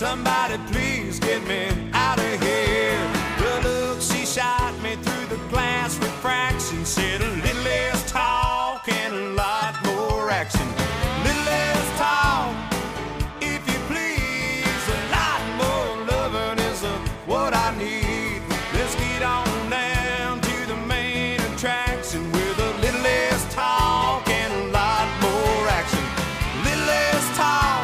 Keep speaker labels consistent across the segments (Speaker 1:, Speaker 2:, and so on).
Speaker 1: Somebody please get me out of here. The look she shot me through the glass refraction said a little less talk and a lot more action. Little less talk, if you please. A lot more loving is what I need. Let's get on down to the main attraction with a little less talk and a lot more action. Little less talk,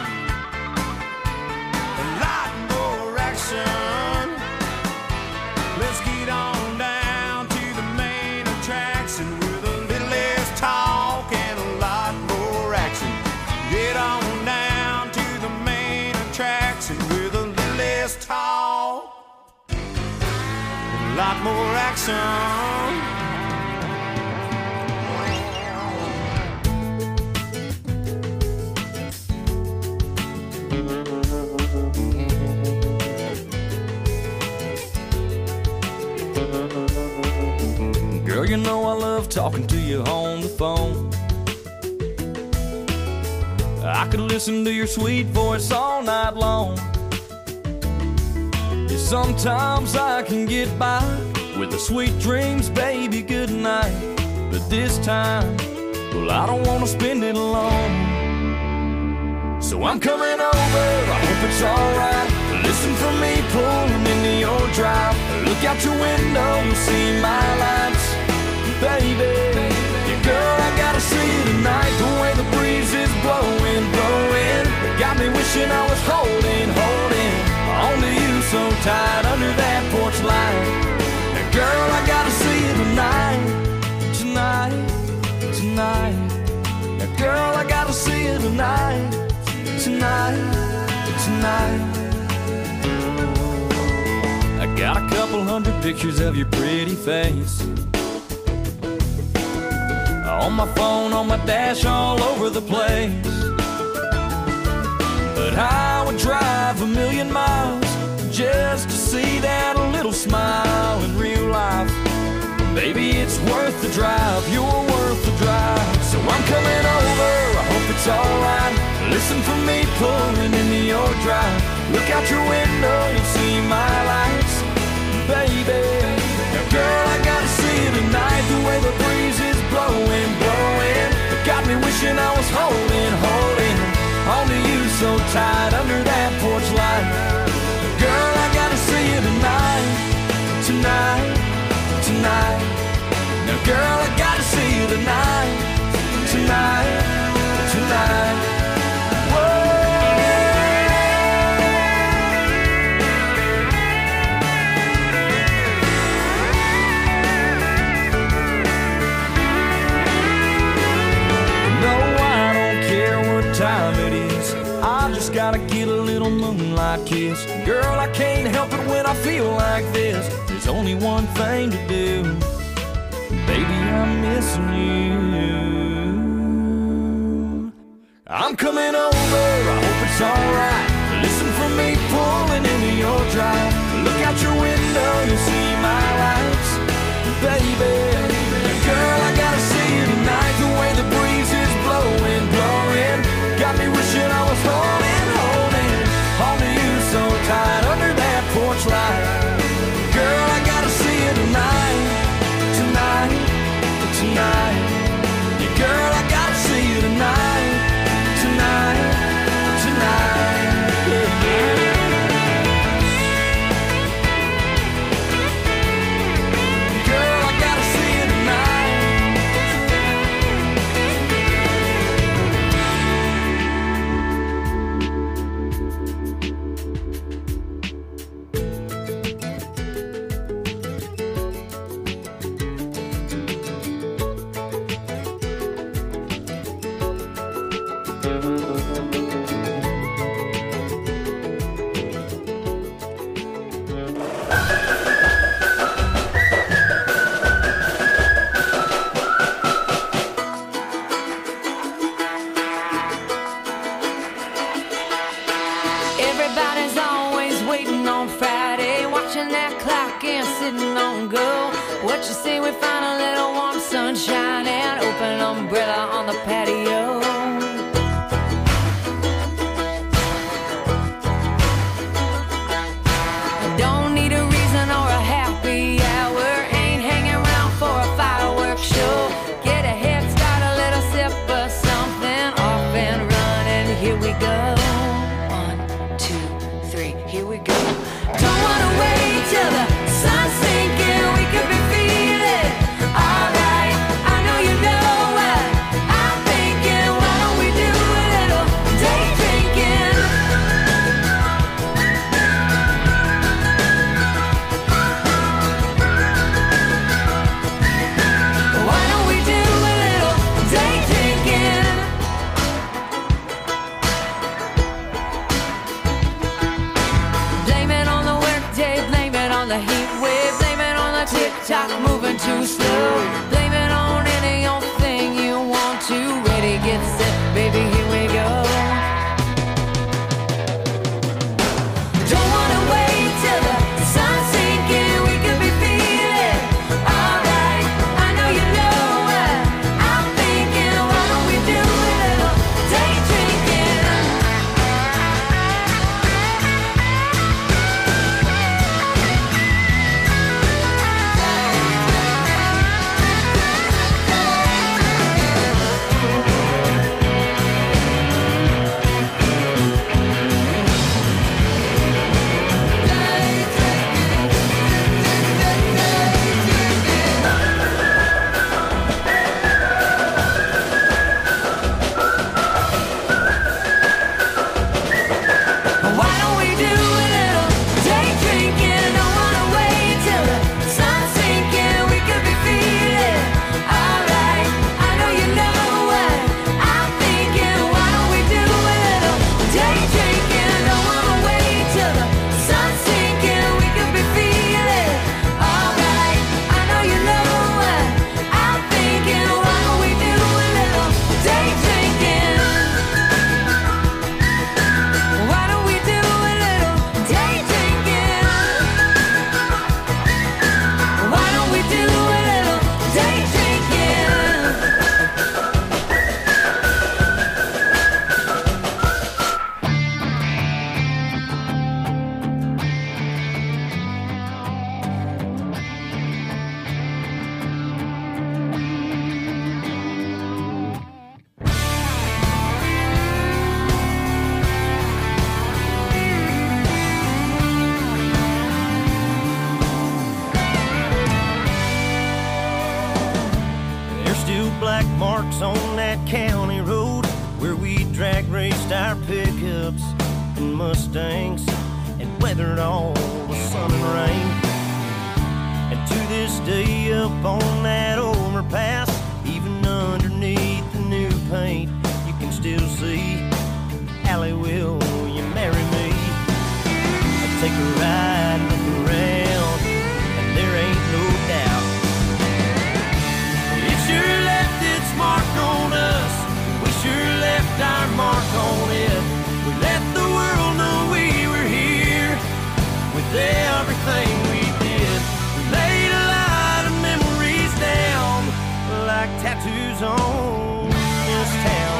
Speaker 1: a lot more action. Let's get on down to the main attraction with a little less talk and a lot more action. Get on down to the main attraction with a little less talk, a lot more action.
Speaker 2: Girl, you know I love talking to you on the phone. I could listen to your sweet voice all night long. Yeah, sometimes I can get by with the sweet dreams, baby, good night. But this time, well, I don't want to spend it alone. So I'm coming over, I hope it's alright. Listen for me pulling into your drive. Look out your window, you'll see my lights. Baby, yeah, girl, I gotta see you tonight. The way the breeze is blowing, blowing, it got me wishing I was holding onto you so tight under that porch light. Now, girl, I gotta see you tonight, tonight, tonight. Now, girl, I gotta see you tonight, tonight, tonight. I got a couple hundred pictures of your pretty face on my phone, on my dash, all over the place. But I would drive 1,000,000 miles just to see that little smile in real life. Baby, it's worth the drive, you're worth the drive. So I'm coming over, I hope it's alright. Listen for me pulling into your drive. Look out your window, you'll see my lights. Baby, now girl, I gotta see you tonight. The way the breeze is blowing, blowing, it got me wishing I was holding onto you so tight under that porch light. Girl, I gotta see you tonight, tonight, tonight. Now girl, I gotta see you tonight, tonight, tonight. Time it is, I just gotta get a little moonlight kiss. Girl, I can't help it when I feel like this. There's only one thing to do, baby, I'm missing you. I'm coming over, I hope it's alright. Listen for me pulling into your drive. Look out your window, you'll see my lights. Baby, girl, I gotta see you tonight. The way the breeze is blowing, blowing, got me wishing I was holding onto you so tight under that porch light. Girl, I gotta see you tonight, tonight, tonight. Yeah, girl, I gotta see you tonight, tonight, tonight. Yeah, yeah. Girl, I gotta see you tonight.
Speaker 3: Everybody's always waiting on Friday, watching that clock and sitting on go. What you say we find a little warm sunshine and open umbrella on the patio? talk moving too slow. Blame it on any old thing you want to. Ready, get set, baby, here we go. Don't wanna wait till the sun's sinking. We could be feeling alright. I know you know what I'm thinking. Why don't we do a little day drinking? Why don't we do a little day drinking? Don't wanna wait till the sun's sinking. We could be feeling alright. I know you know what I'm thinking. Why don't we do a little day drinking? Don't wanna wait till the sun's sinking. We could be feeling alright. I know you know what I'm thinking. Why don't we do a little day drinking? Why don't we do a little day drinking? Why don't we do a little day drinking?
Speaker 4: There's still black marks on that county road where we drag raced our pickups and Mustangs and weathered all the sun and rain. And to this day up on that overpass, even underneath the new paint, you can still see Allie, will you marry me? I'll take a ride, look around, and there ain't no doubt it sure left its mark on us. We sure left our mark on it. We let the world know we were here with everything we did. We laid a lot of memories down like tattoos on this town.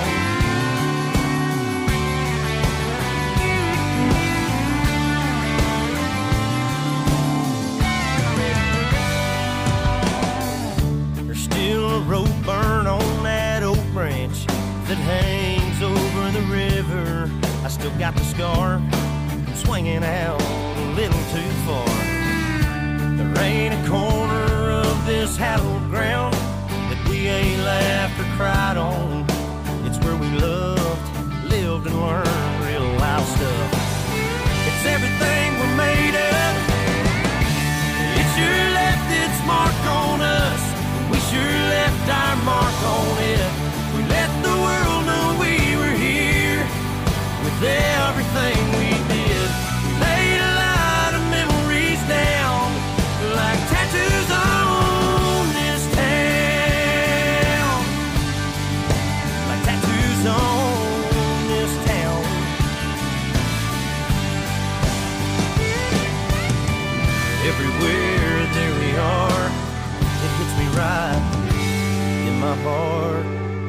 Speaker 4: There's still a rope burn on that oak branch that hangs over the river. I still got the scar from swinging out a little too far. There ain't a corner of this hallowed ground that we ain't laughed or cried on. It's where we loved, lived, and learned real life stuff. It's everything we're made of. It sure left its mark on us. We sure left our mark on it. We let the world know we were here with everything we did. We laid a lot of memories down like tattoos on this town. Like tattoos on this town. Everywhere there we are, it hits me right in my heart.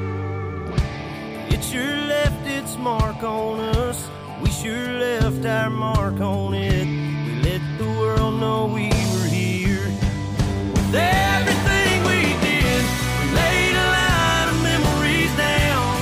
Speaker 4: It sure left its mark on us. We sure left our mark on it. We let the world know we were here with everything we did. We laid a lot of memories down,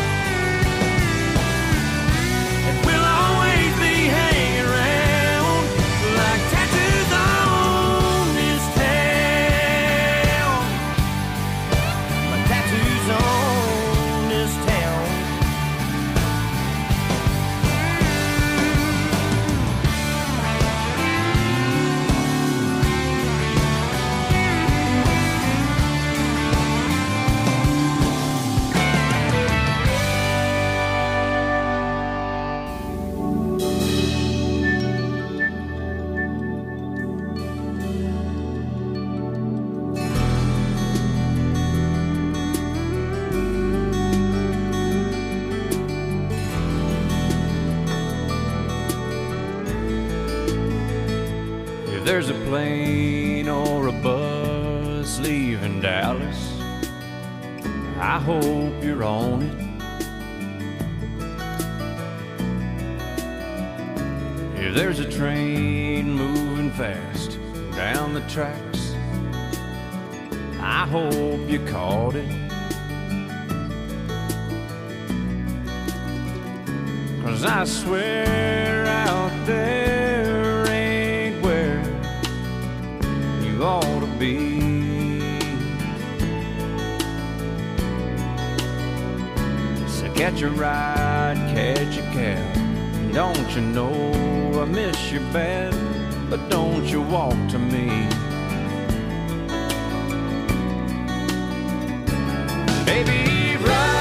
Speaker 4: and we'll always be hanging around like tattoos on this town. Like tattoos on this town.
Speaker 2: there's a plane or a bus leaving Dallas, I hope you're on it. If there's a train moving fast down the tracks, I hope you caught it. 'Cause I swear out there ain't where you ought to be. So catch a ride, catch a cab. Don't you know I miss you bad, but don't you walk to me. Baby,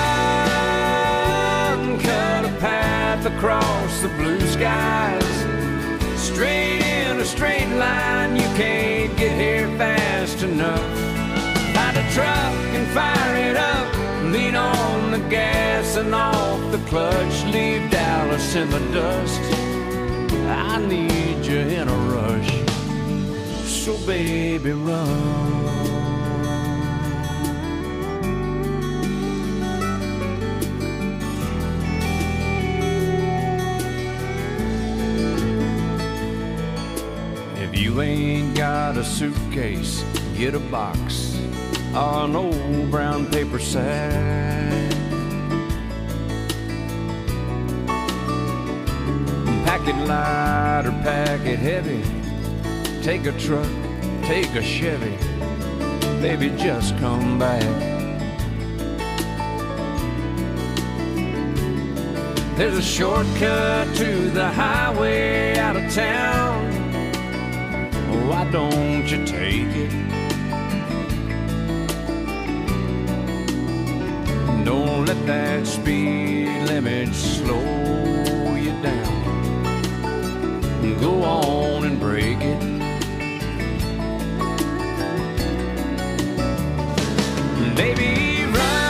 Speaker 2: run, cut a path across the blue skies, straight in a straight line, you can't get here fast enough. Find a truck and fire it up, lean on the gas and off the clutch, leave Dallas in the dust. I need you in a rush, so baby run. If you ain't got a suitcase, get a box or an old brown paper sack. Pack it light or pack it heavy. Take a truck, take a Chevy. Baby, just come back. There's a shortcut to the highway out of town. Why don't you take it? Don't let that speed limit slow you down. Go on and break it. Baby,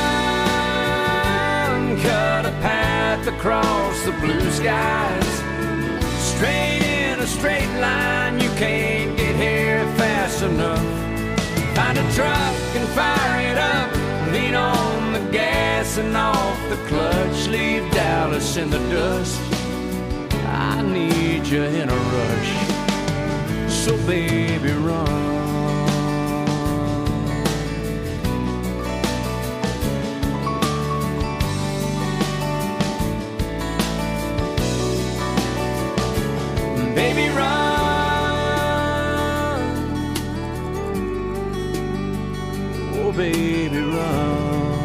Speaker 2: run, cut a path across the blue skies, straight in a straight line, you can't get here fast enough. Find a truck and fire it up, lean on the gas and off the clutch, leave Dallas in the dust. I need you in a rush, so baby run. Baby run, oh baby run.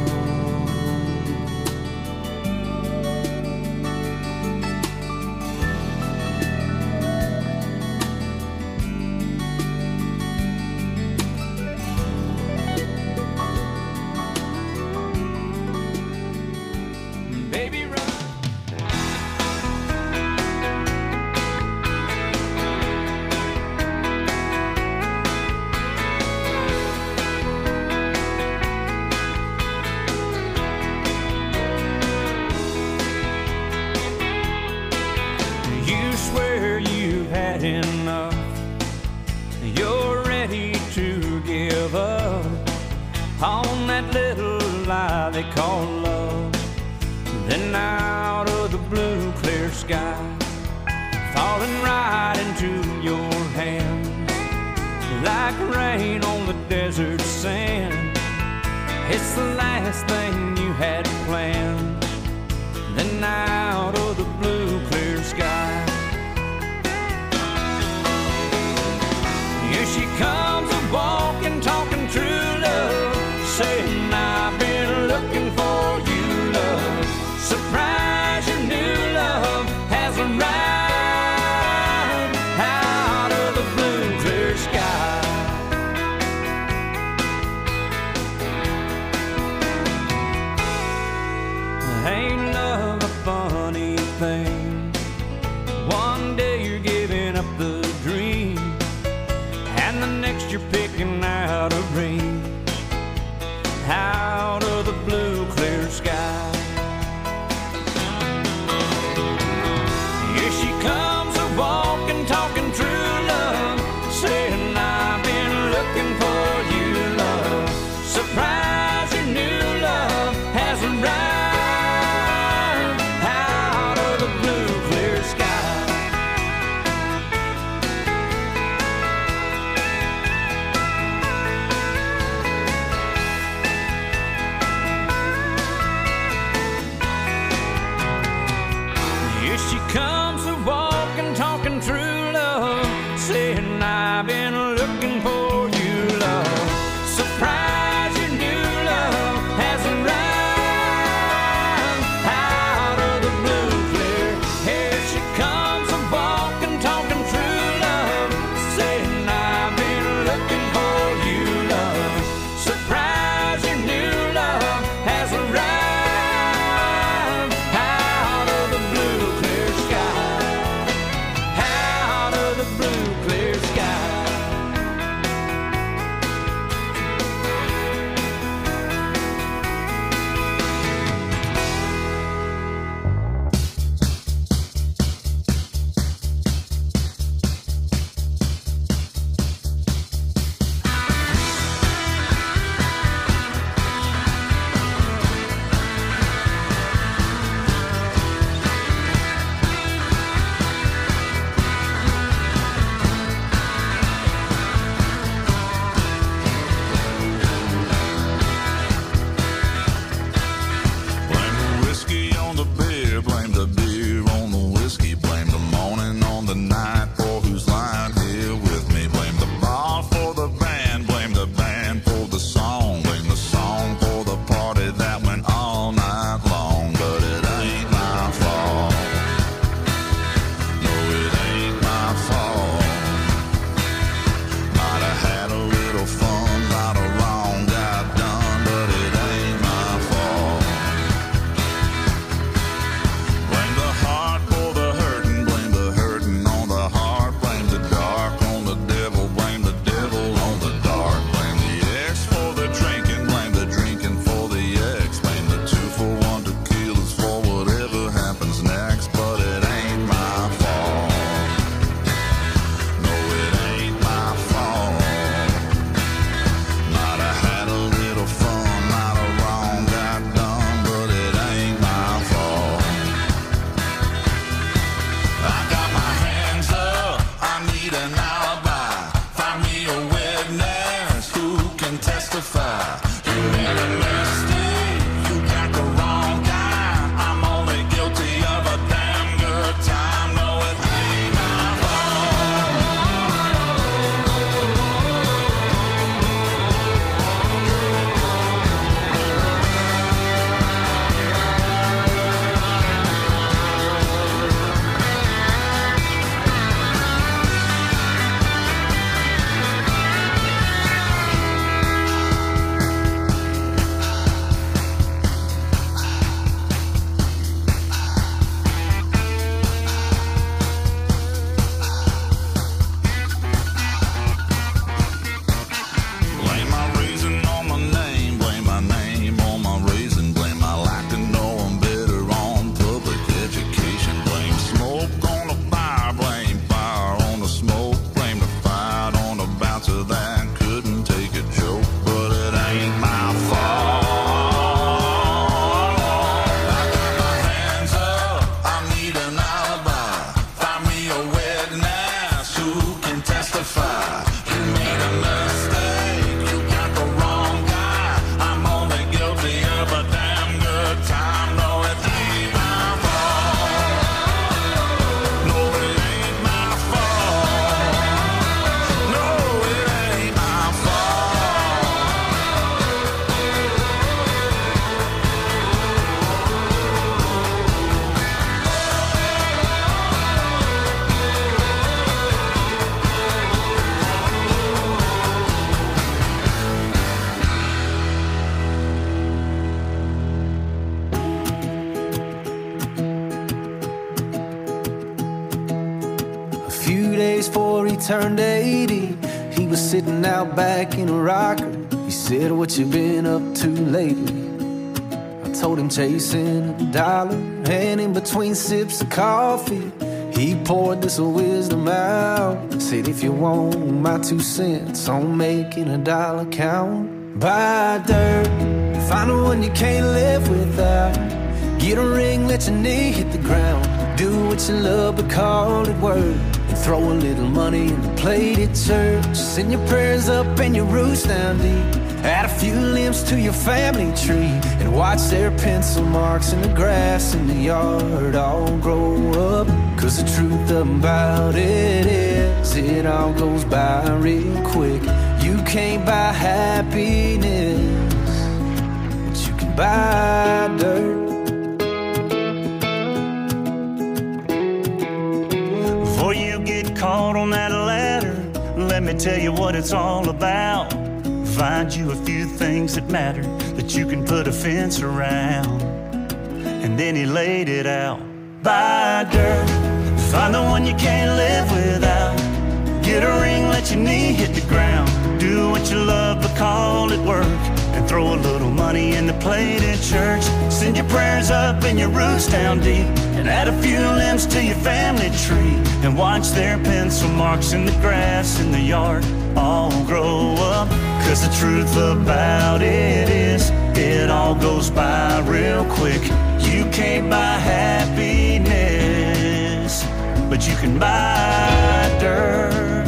Speaker 2: Enough, you're ready to give up on that little lie they call love. Then out of the blue clear sky, falling right into your hands, like rain on the desert sand. It's the last thing you had planned. Then out of the blue clear sky, here she comes a-walking, talking true love, saying I've been looking for you, love. Surprise, your new love has arrived out of the blue clear sky. Ain't love a funny thing? One day you're giving up the dream, and the next you're picking out a ring out of the blue clear sky. Here she comes a-walking, talking true love, comes a walking, talking true love, saying I've been looking for you, love. Surprise, your new love has arrived out of the blue clear. Here she comes a walking, talking true love, saying I've been looking for you, love. Surprise, your new love has arrived out of the blue clear sky, out of the blue clear sky.
Speaker 5: Blame the whiskey on the beer, blame the beer on the whiskey, blame the morning on the night for who's lying here with me. Blame the bar for the band for the song, blame the song for the party that went all night long. But it ain't my fault. No, it ain't my fault. Might have had a little fun, lot of wrong got done, but it ain't my fault. Blame the heart for the hurting on the heart, blame the dark on the devil on the dark, blame the ex for the drinking for the ex, blame the 2-for-1 tequilas for whatever happens next, but it ain't my fault. No, it ain't my fault. Might have had a little fun, lot of wrong got done, but it ain't my fault. I got my hands up, I need an alibi. Find me a witness who can testify. You made a mistake, you got the wrong guy. I'm only guilty of a damn good time. No, it ain't my fault. Blame my reason on my name on my reason, blame I like to know I'm better on public education, blame smoke on the fire, blame fire on the smoke, blame the fight on the bouncer that couldn't take a joke, but it ain't my fault. I got my hands up, I need an alibi. Find me a witness who can testify. You made a mistake, you got the wrong guy. I'm only guilty of a damn good time. No, it ain't my fault. No, it ain't my fault. No, it ain't my
Speaker 6: A few days before he turned 80, he was sitting out back in a rocker. He said, "What you been up to lately?" I told him chasing a dollar, and in between sips of coffee, he poured this wisdom out. Said, "If you want my 2 cents on making a dollar count, buy dirt, find the one you can't live without. Get a ring, let your knee hit the ground. Do what you love, but call it work. And throw a little money in the plate at church. Send your prayers up and your roots down deep. Add a few limbs to your family tree and watch their pencil marks in the grass in the yard all grow up. 'Cause the truth about it is, it all goes by real quick. You can't buy happiness, but you can buy dirt.
Speaker 4: Before you get caught on that ladder, let me tell you what it's all about. Find you a few things that matter that you can put a fence around. And then he laid it out. Buy dirt, find the one you can't live without. Get a ring, let your knee hit the ground. Do what you love but call it work. And throw a little money in the plate at church. Send your prayers up and your roots down deep. And add a few limbs to your family tree. And watch their pencil marks in the grass in the yard all grow up. 'Cause the truth about it is, it all goes by real quick. You can't buy happiness, but you can buy dirt.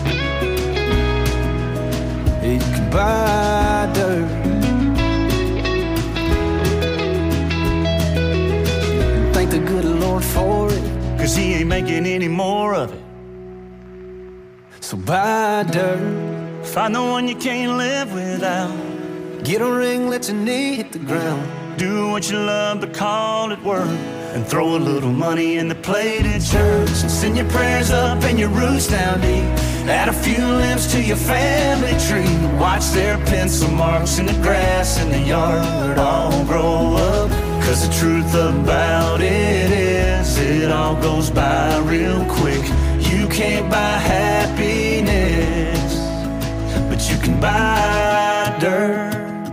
Speaker 6: You can buy dirt. And thank the good Lord for it,
Speaker 4: 'Cause he ain't making any more of it.
Speaker 6: So buy dirt.
Speaker 4: Find the one you can't live without.
Speaker 6: Get a ring, let your knee hit the ground.
Speaker 4: Do what you love but call it work. And throw a little money in the plate at church. And send your prayers up and your roots down deep. Add a few limbs to your family tree. Watch their pencil marks in the grass in the yard all grow up. 'Cause the truth about it is, it all goes by real quick. You can't buy happiness, but you can buy dirt.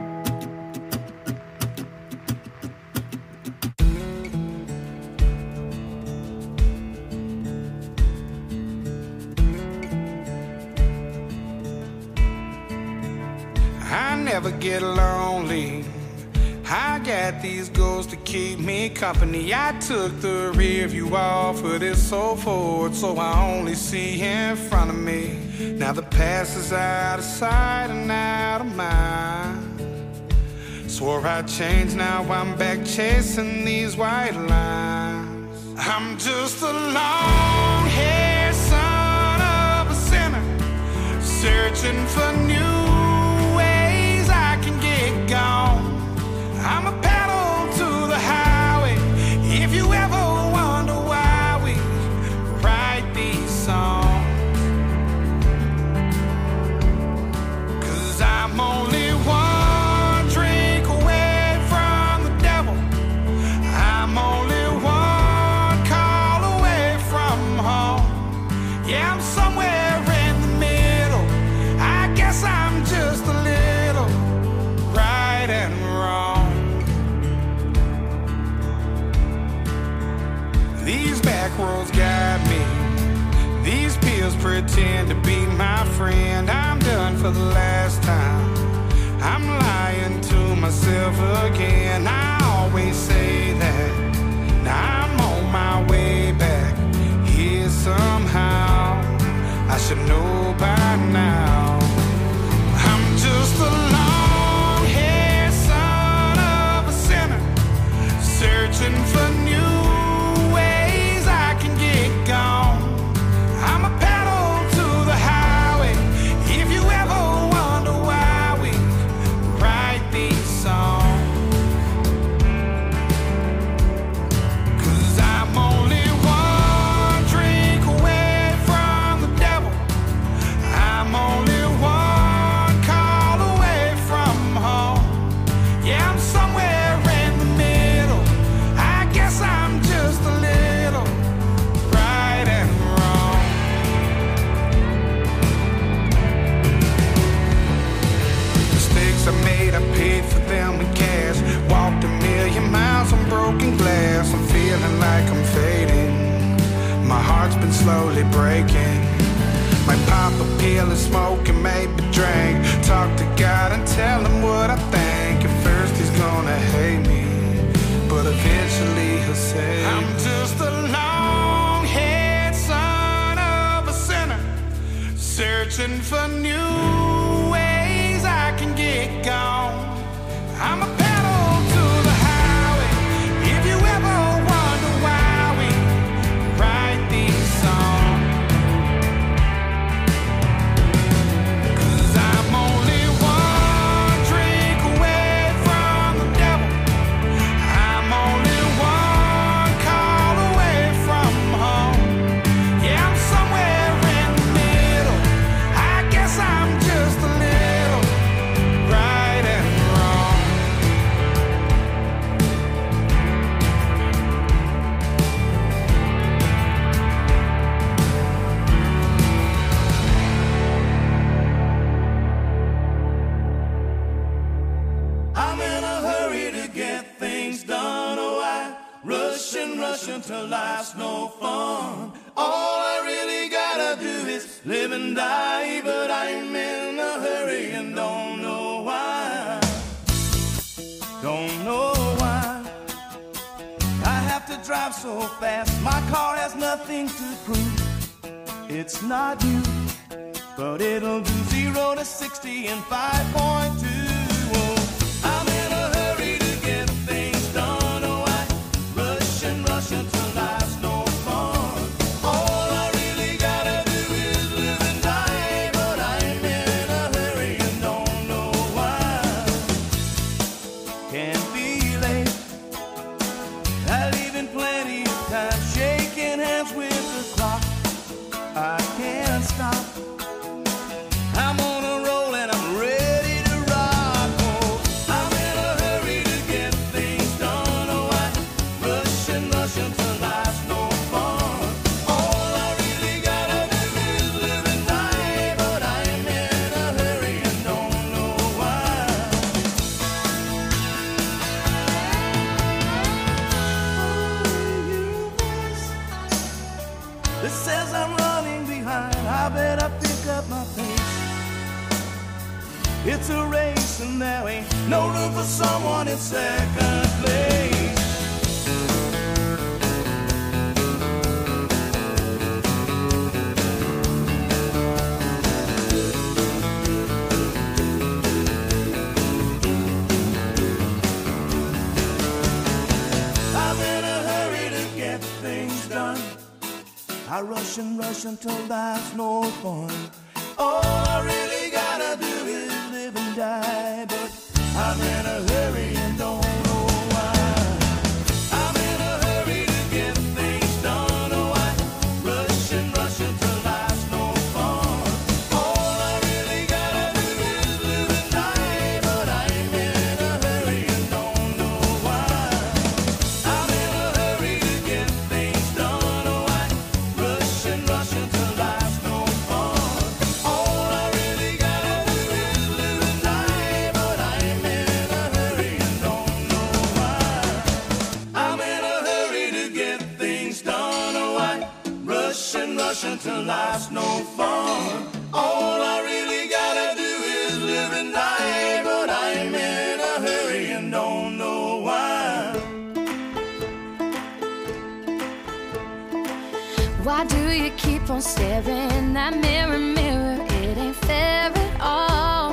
Speaker 1: I never get lonely. I got these goals to keep me company. I took the rear view off of this old Ford, so I only see in front of me. Now the past is out of sight and out of mind. Swore I'd change, now I'm back chasing these white lines. I'm just a long-haired son of a sinner, searching for new ways I can get gone. I'm a pedal to the highway. If you ever wonder why we write these songs, 'cause I'm only one drink away from the devil. I'm only one call away from home. Yeah, I'm somewhere in the middle. I guess I'm just a little right and wrong. These back roads got me. These pills pretend to be my friend. I'm done for the last time. I'm lying to myself again. I always say that. Now I'm on my way back here somehow. I should know by now. I'm just a long-haired son of a sinner, searching for new ways I can get gone. I'm a pedal to the highway. If you ever wonder why we write these songs, 'cause I'm only one drink away from the devil. I'm only one call away from home. Yeah, I'm somewhere in the middle. I guess I'm just a little right and wrong. Mistakes I made, I paid for them in cash. Walked a million miles on broken glass. I'm feeling like I'm fading. My heart's been slowly breaking. Might pop a pill and smoke and maybe drink. Talk to God and tell him what I think. At first he's gonna hate me, but eventually he'll say, I'm just a long-haired son of a sinner, searching for new ways I can get is live and die, but I'm in a hurry and don't know why. Don't know why I have to drive so fast. My car has nothing to prove. It's not you, but it'll do 0 to 60 in 5.2. Oh, I'm in a hurry to get things done. Oh, I rush and rush until life's no fun. All I really gotta do is live and die, but I'm in a hurry and don't know why. Can't be late. I leave in plenty of time, shaking hands with the clock. I can't stop. I'm on a roll and I'm ready to rock. Oh, I'm in a hurry to get things done. Oh, I rush and rush until life's no fun. All I really gotta do is live and die, but I'm in a hurry and don't know why. This says I'm running behind. I better pick up my pace. It's a race and there ain't no room for someone in second place. I'm in a hurry to get things done. I rush and rush until life's no fun. All I really gotta do is live and die, but I'm in a hurry and don't know why. I'm in a hurry to get things done. Oh, I rush and rush until life's no fun. All I really gotta do is live and die, but I'm in a hurry and don't know why. I'm in a hurry to get things done. Oh, I rush and rush until life's no fun. All I really gotta do is live and die, but I'm in a hurry and don't know why. I'm in a hurry to get things done. Oh, I rush and rush until life's no fun. All I really gotta do is live and die, but I'm in a hurry and don't know why.
Speaker 3: Why do you keep on staring? That mirror, mirror, it ain't fair at all.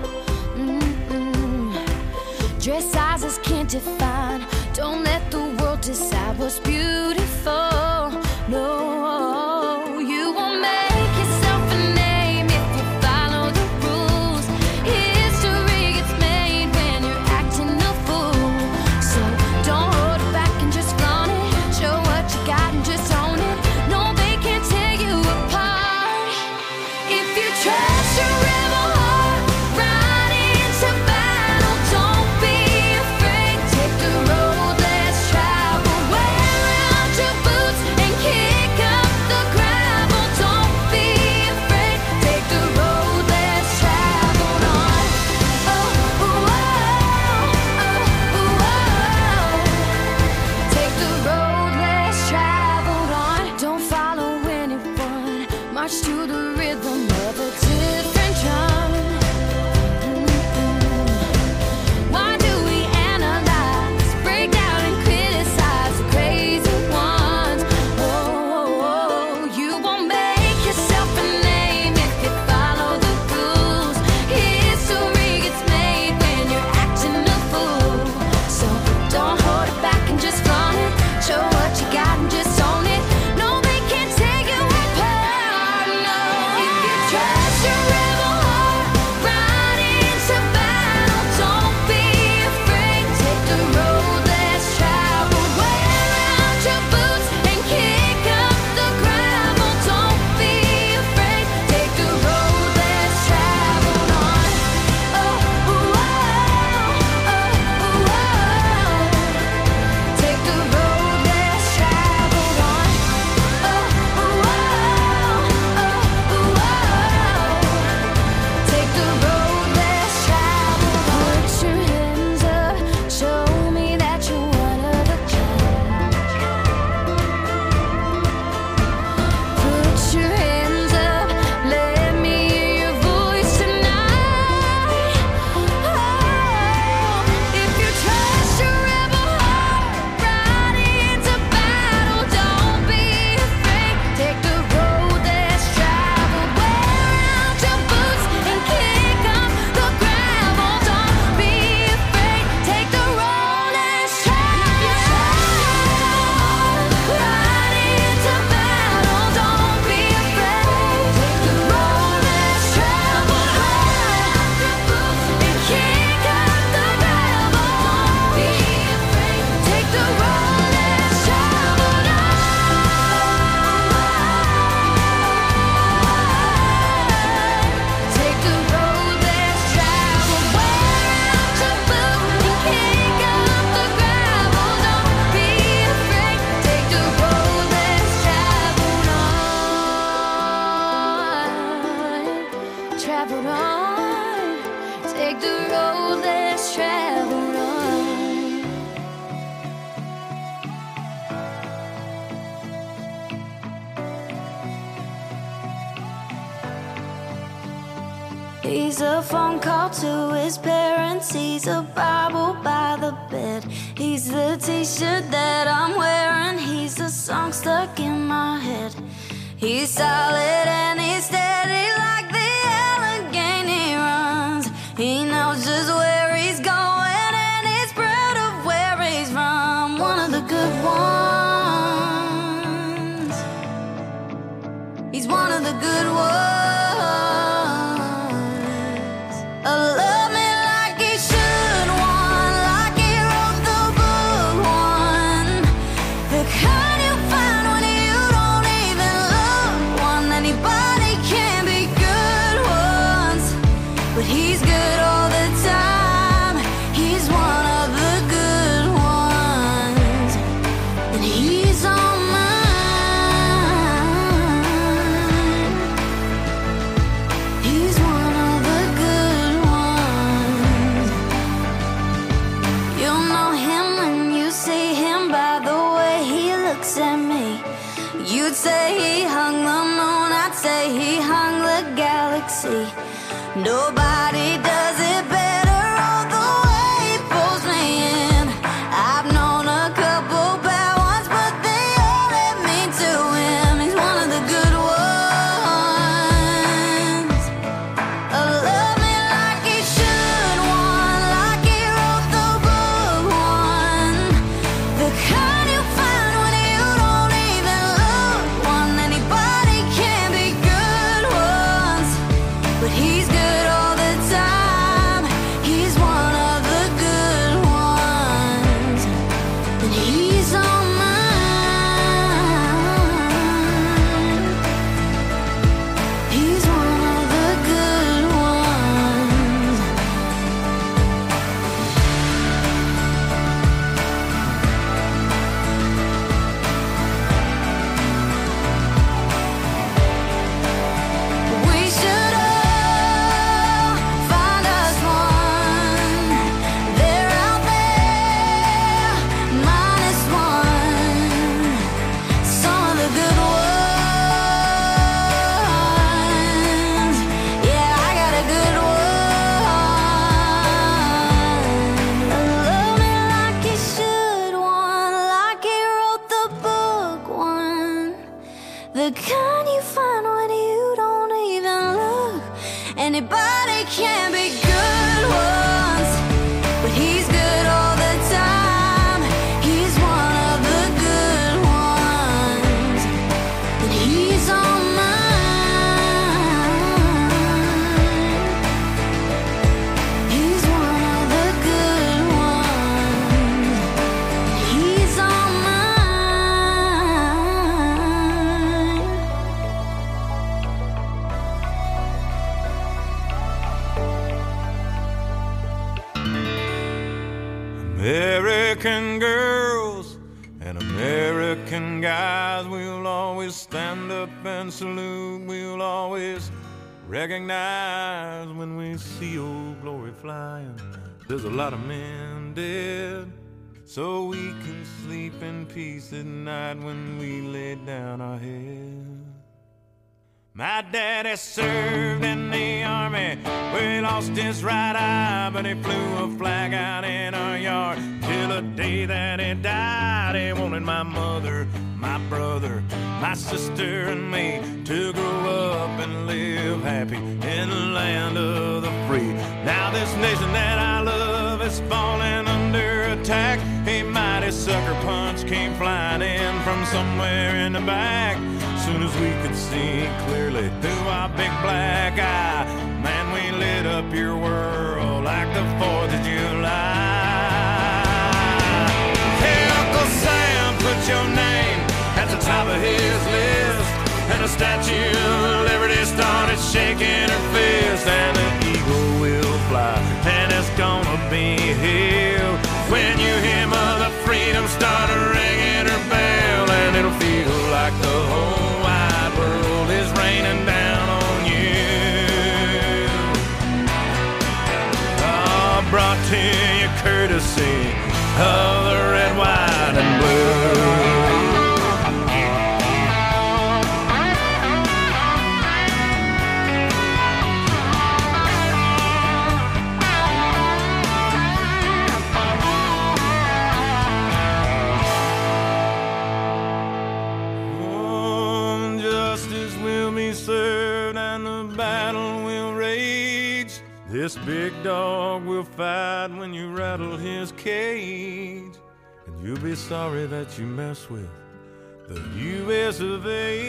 Speaker 3: Dress sizes can't define. Don't let the world decide what's beautiful. No, you won't make yourself a name if you follow the rules. History gets made when you're acting a fool. So don't hold it back and just flaunt it. Show what you got and just own it. No, they can't tear you apart. If you trust your rebel heart, ride into battle. Don't be afraid. Take the road less traveled. Wear out your boots and kick
Speaker 7: He's a phone call to his parents. He's a Bible by the bed. He's the t-shirt that I'm wearing. He's the song stuck in my head. He's solid and he's steady like the Allegheny runs. He knows just where he's going and he's proud of where he's from. One of the good ones. He's one of the good ones. Love me like he should, one like he wrote the book, one the kind you find when you don't even look, one anybody can be good ones, but he's good all the time. He's one of the good ones, and he's on mine. He's one of the good ones. You'll know him when you see him by the way he looks at me. You'd say he hung the moon, I'd say he hung the galaxy. Nobody does it better, all the way he pulls me in. I've known a couple bad ones, but they all let me to him. He's one of the good ones. Love me like he should, one like he wrote the book, one the kind you find when you don't even look, one anybody can be good ones, but he's good all the time. He's one of the good ones, and he's on mine. He's one of the good ones. We should all find us one. They're out there, minus one. Some of the good ones. Yeah, I got a good one. Love me like he should, one like he wrote the book, one the kind you find when you don't even look. Anybody can be good ones, but he's good all the time. He's one of the good ones, and he's on mine. He's one of the good ones. He's on mine.
Speaker 1: American girls and American guys, we'll always stand up and salute. We'll always recognize when we see old glory flying. There's a lot of men dead, so we can sleep in peace at night when we lay down our head. My daddy served in the army, where he lost his right eye, but he flew a flag out in our yard till the day that he died. He wanted my mother, my brother, my sister, and me to grow up and live happy in the land of the free. Now this nation that I love is falling under attack. A mighty sucker punch came flying in from somewhere in the back. Soon as we could see clearly through our big black eye, man, we lit up your world like the 4th of July. Hey, Uncle Sam, put your name at the top of his list, and the Statue of Liberty started shaking her fist, and the eagle will fly, and it's gonna be here when you hear Mother Freedom start ringing her bell, and it'll feel like the whole wide world is raining down on you. Oh, brought to you courtesy of the red, white, and blue. This big dog will fight when you rattle his cage, and you'll be sorry that you mess with the U.S. of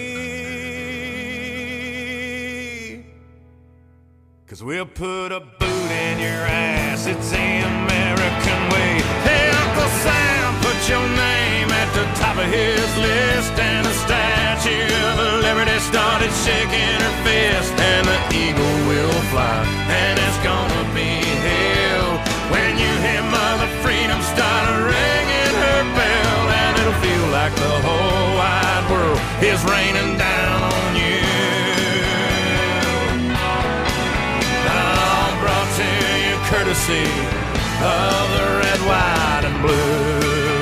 Speaker 1: A. 'Cause we'll put a boot in your ass, it's the American way. Hey, Uncle Sam, put your name at the top of his list, and the Statue of Liberty started shaking her fist, and the eagle will fly, and it's gonna be hell when you hear Mother Freedom start ringing her bell, and it'll feel like the whole wide world is raining down on you. All brought to you courtesy of the red, white, and blue.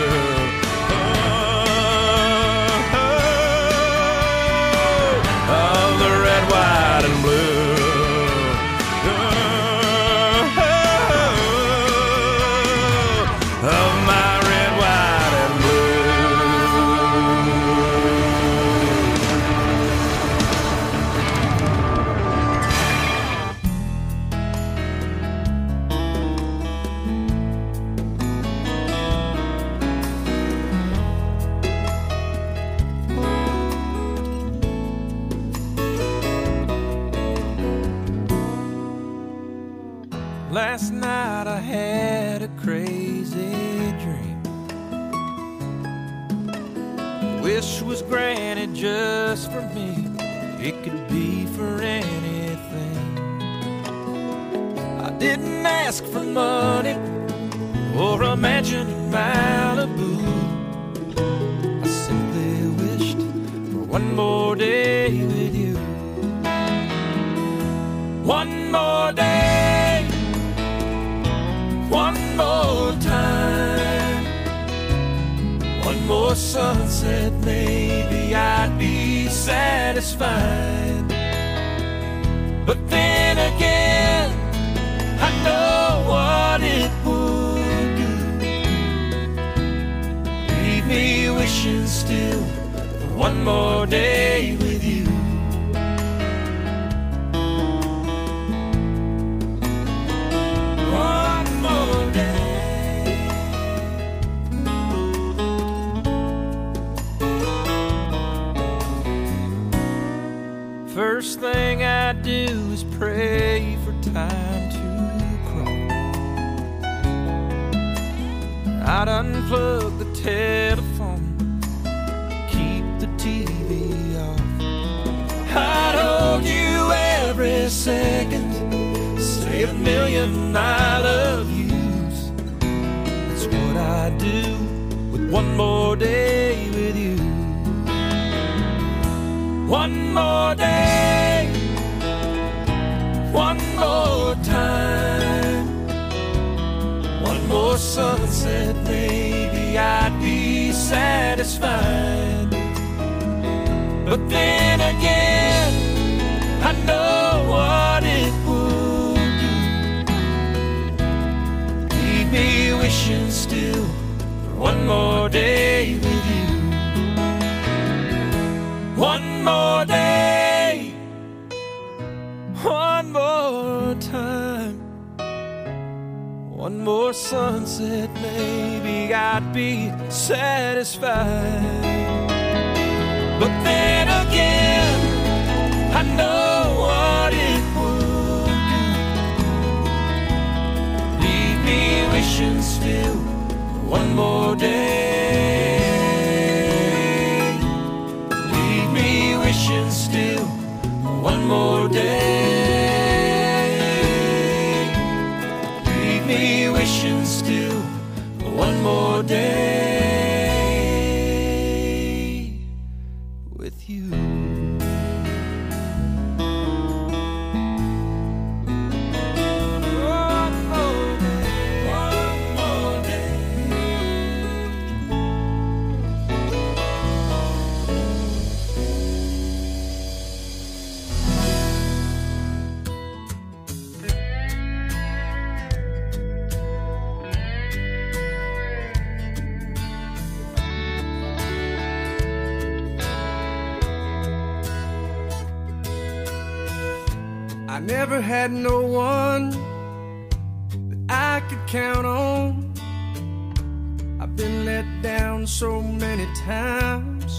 Speaker 1: Of the red, white, and blue. Of my red, white, and
Speaker 2: Last night I had a crazy dream. Wish was granted just for me. It could be for anything. I didn't ask for money or a mansion in Malibu. I simply wished for one more day with you. One more day, one more time, one more sunset, maybe I'd be satisfied. But then again, I know what it would do. Leave me wishing still for one more day with you. One more day. First thing I do is pray for time to crawl. I'd unplug the telephone, keep the TV off. I'd hold you every second, say a million I love yous. That's what I do with one more day with you. One more day, one more time, one more sunset, maybe I'd be satisfied. But then again, I know what it would do. Leave me wishing still for one more day with you. One more day, one more time, one more sunset, maybe I'd be satisfied. But then again, I know what it would do. Leave me wishing still for one more day. Leave me wishing still for one more day. Leave me wishing still for one more day with you. One more day, one more day.
Speaker 6: I never had no one could count on. I've been let down so many times.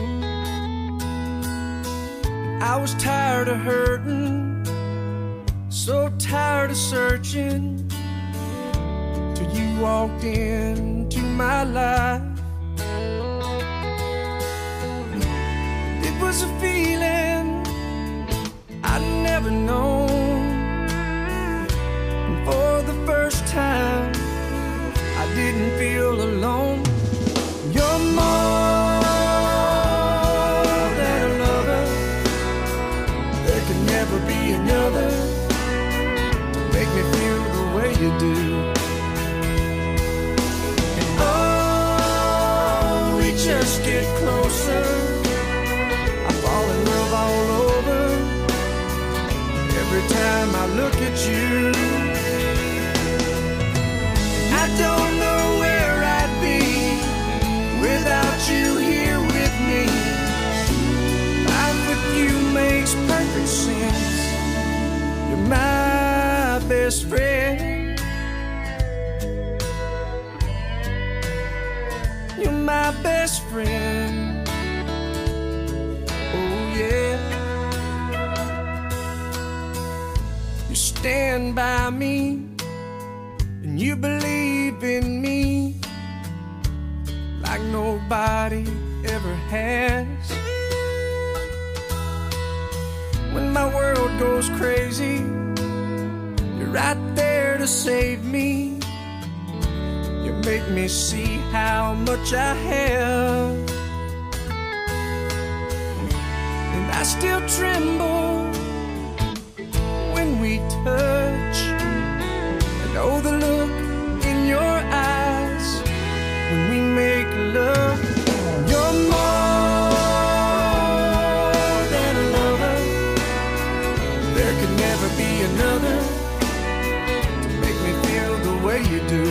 Speaker 6: I was tired of hurting, so tired of searching, till you walked into my life. It was a feeling I'd never known. And for the first time, I didn't feel alone. You're more than a lover. There can never be another to make me feel the way you do. And oh, we just get closer. I fall in love all over every time I look at you. I don't know where I'd be without you here with me. Life with you makes perfect sense. You're my best friend. You're my best friend. Oh yeah. You stand by me and you believe in me like nobody ever has. When my world goes crazy, you're right there to save me. You make me see how much I have, and I still tremble when we touch. And oh, the look in your eyes when we make love. You're more than a lover. There could never be another to make me feel the way you do.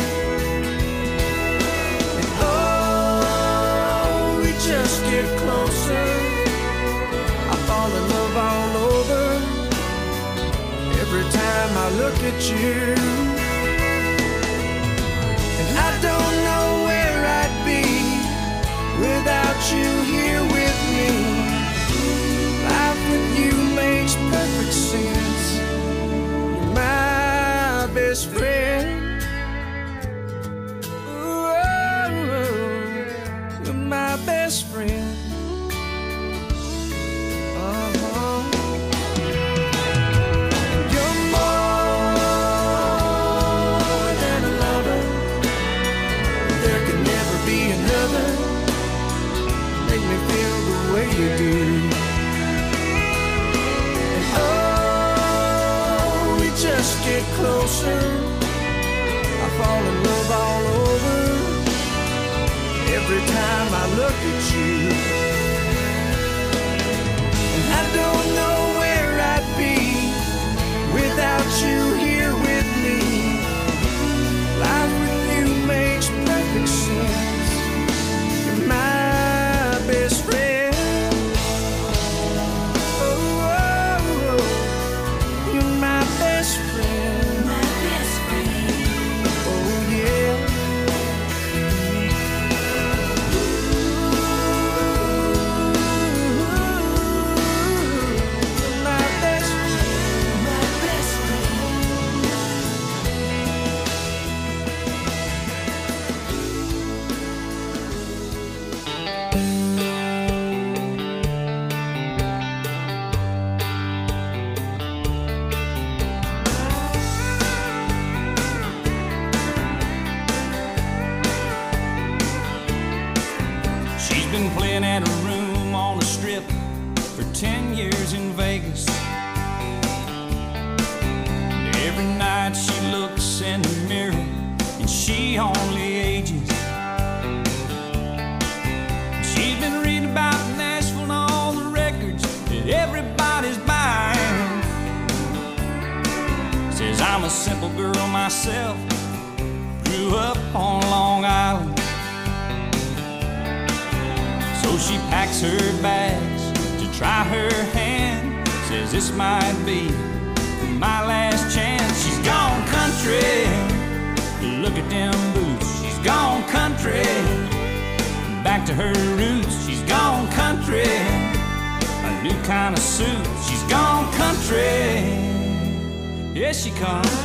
Speaker 6: And oh, we just get closer. I fall in love all over every time I look at you. And I don't know where I'd be without you here with me. Life with you makes perfect sense. You're my best friend. Ooh, you're my best friend. You're more than a lover. There can never be another. Make me feel the way you do. And oh, we just get closer. I fall in love all over every time I look at you. And I don't know where I'd be without you here with me. Life with you makes perfect sense. You're my best friend. Oh, oh, oh. You're my best friend. My best friend. Oh yeah. You're my best friend. My best friend.
Speaker 2: She's been playing at a room on the strip for 10 years in Vegas. And every night she looks in the mirror and she only ages. She's been reading about Nashville and all the records that everybody's buying. Says I'm a simple girl myself, grew up on Long Island. So she packs her bags to try her hand. Says this might be my last chance. She's gone country Look at them boots, she's gone country. Back to her roots, she's gone country. A new kind of suit, she's gone country. Yes, she comes.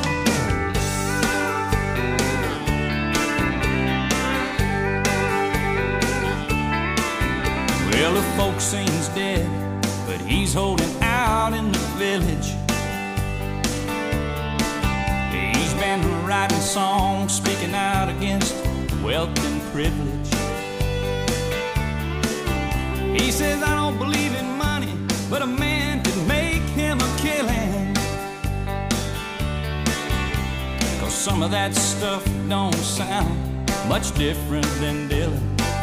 Speaker 2: Well, the folk sings dead, but he's holding out in the village. He's been writing songs, speaking out against wealth and privilege. He says, I don't believe in money, but a man could make him a killing. 'Cause some of that stuff don't sound much different than Dylan.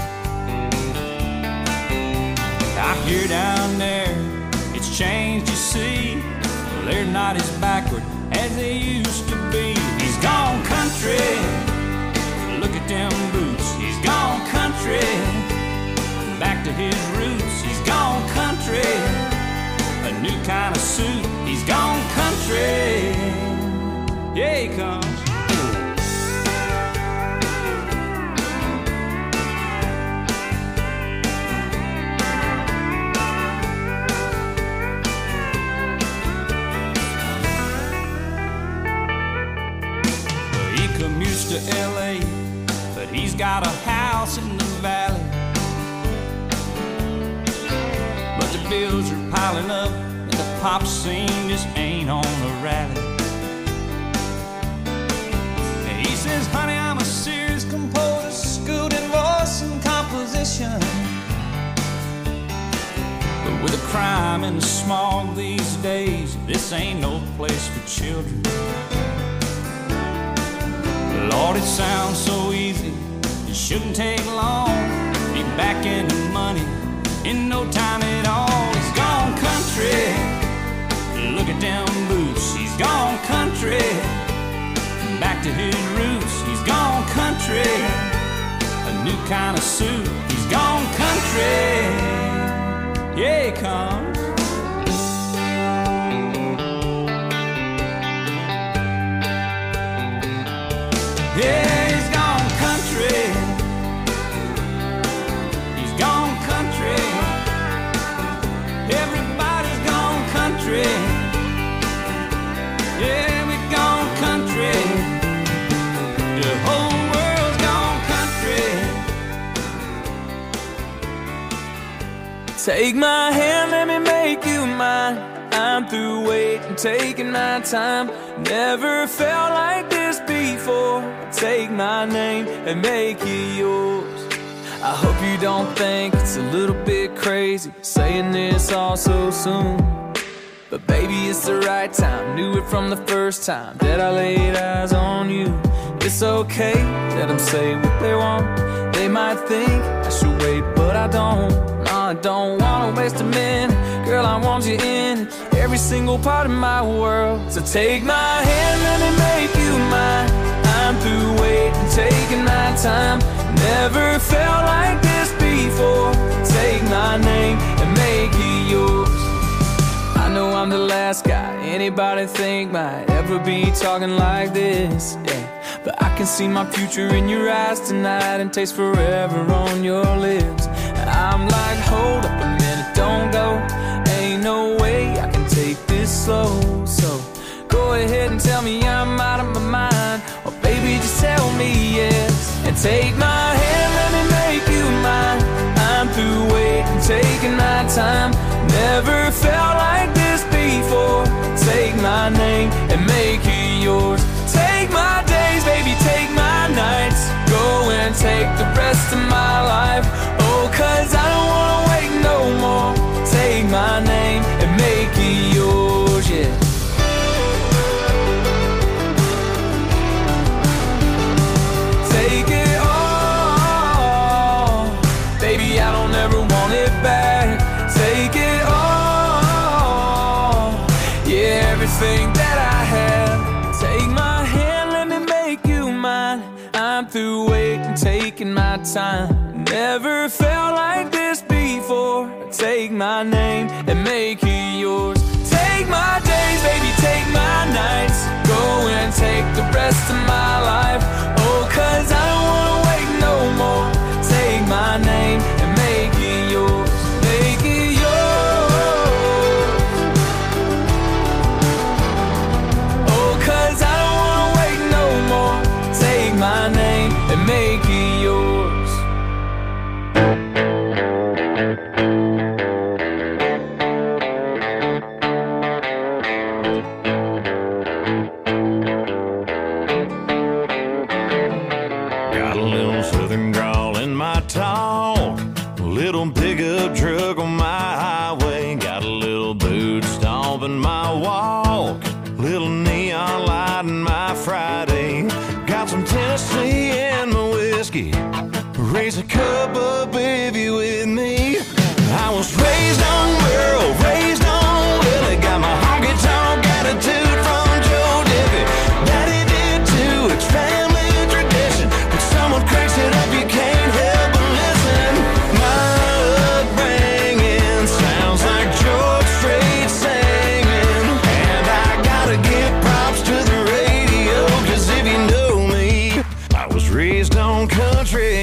Speaker 2: I hear down there, it's changed, you see. Well, they're not as backward as they used to be. He's gone country. Look at them boots. He's gone country. Back to his roots. He's gone country. A new kind of suit. He's gone country. Yeah, he comes. To LA, but he's got a house in the valley. But the bills are piling up and the pop scene just ain't on a rally. And he says, honey, I'm a serious composer, schooled in voice and composition. But with the crime and the smog these days, this ain't no place for children. Lord, it sounds so easy, it shouldn't take long. Be back in the money in no time at all. He's gone country. Look at them boots. He's gone country. Back to his roots. He's gone country. A new kind of suit. He's gone country. Yeah, he comes. Yeah, he's gone country. He's gone country. Everybody's gone country. Yeah, we've gone country. The whole world's gone country.
Speaker 6: Take my hand, let me make you mine. I'm through waiting, taking my time. Never felt like this before. Take my name and make it yours. I hope you don't think it's a little bit crazy saying this all so soon. But baby, it's the right time. Knew it from the first time that I laid eyes on you. It's okay, let them say what they want. They might think I should wait, but I don't. No, I don't wanna waste a minute. Girl, I want you in every single part of my world. So take my hand, let me make you mine. I'm through waiting, taking my time. Never felt like this before. Take my name and make it yours. I know I'm the last guy anybody think might ever be talking like this, yeah. But I can see my future in your eyes tonight and taste forever on your lips. I'm like, hold up a minute, don't go. Ain't no way I can take this slow. So go ahead and tell me I'm out of my mind, or baby, just tell me yes. And take my hand, let me make you mine. I'm through waiting, taking my time. Never felt like this before. Take my name and make it yours. Take my days, baby, take my nights. Go and take the rest of my life. Oh, 'cause I don't wanna wait no more. Take my name and make it yours, yeah. Take it all, baby, I don't ever want it back. Take it all, yeah, everything that I have. Take my hand, let me make you mine. I'm through waiting, taking my time. Never felt like this before. Take my name and make it yours. Take
Speaker 2: take my days, baby, take my nights. Go and take the rest of my life. Oh, 'cause I don't wanna wait no more. Take my name and make it yours, make it yours. Oh, 'cause I don't wanna wait no more. Take my name and make it yours.
Speaker 1: Got a little southern drawl in my talk, a little pickup truck on my highway, got a little boot stomp in my walk, little neon light in my Friday, got some Tennessee in my whiskey, raise a cup up if you with me. I was raised on Merle, raised on Willie, got my honky-tonk attitude from Joe Diffie. Daddy did too, it's family tradition. When someone cranks it up, you can't help but listen. My upbringing sounds like George Strait singing, and I gotta give props to the radio, 'cause if you know me, I was raised on country.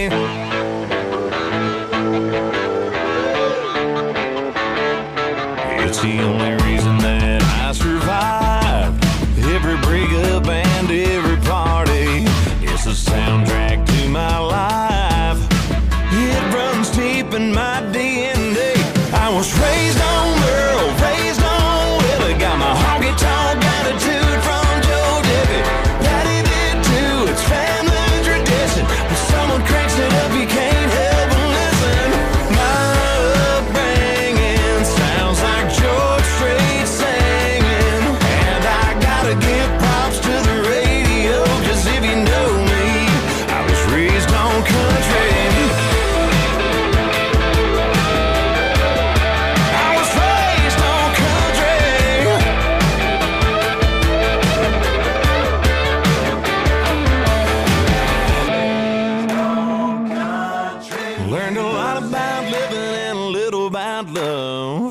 Speaker 1: It's the only reason that I survived every breakup and every party. It's the soundtrack to my life. It runs deep in my DNA. I was raised on Merle, raised on Willie, got my honky-tonk attitude from Joe Diffie. Daddy did too, it's family tradition. When someone cranks it up, you can't help but listen. My upbringing sounds like George Strait singing, and I gotta give props to the radio, 'cause if you know me, I was raised on country. I was raised on country. Learned a lot about living and a little about love.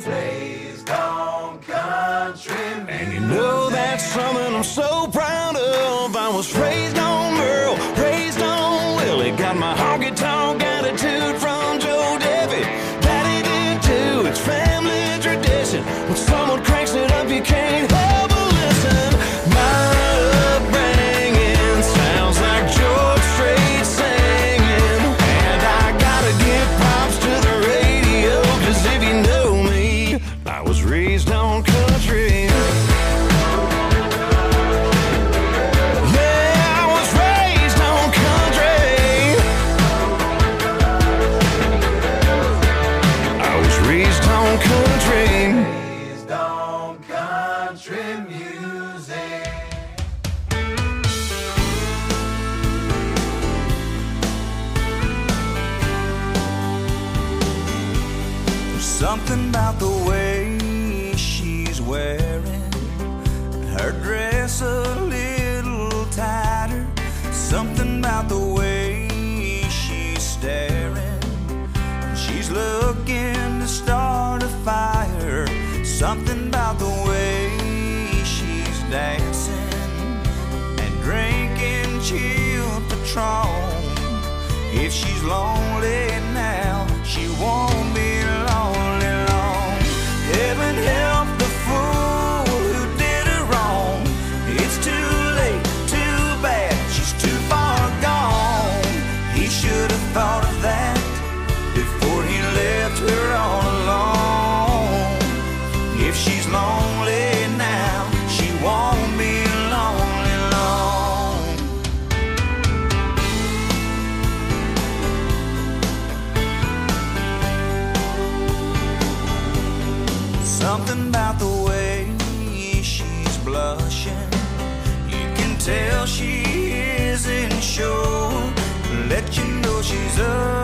Speaker 1: And you know that's something I'm so proud of. I was raised on Merle, raised on Willie, got my honky-tonk attitude from Joe Diffie. Daddy did too, it's family tradition. When someone cranks it up, you can't help but listen. My upbringing sounds like George Strait singing, and I gotta give props to the radio, 'cause if you know me, I was raised on country. Yeah, I was raised on country. I was raised on country. Raised on country music.
Speaker 2: There's something about the way she's wearing her dress a little tighter. Something about the way she's staring. She's looking to start a fire. Something about the way she's dancing and drinking chilled Patron. If she's lonely now, she won't be lonely long. Heaven help the fool who did her wrong. It's too late, too bad, she's too far gone. He should have thought of that before he left her all alone. If she's lonely now, she won't be lonely long. Something about the way she's blushing, you can tell she isn't sure. Let you know she's up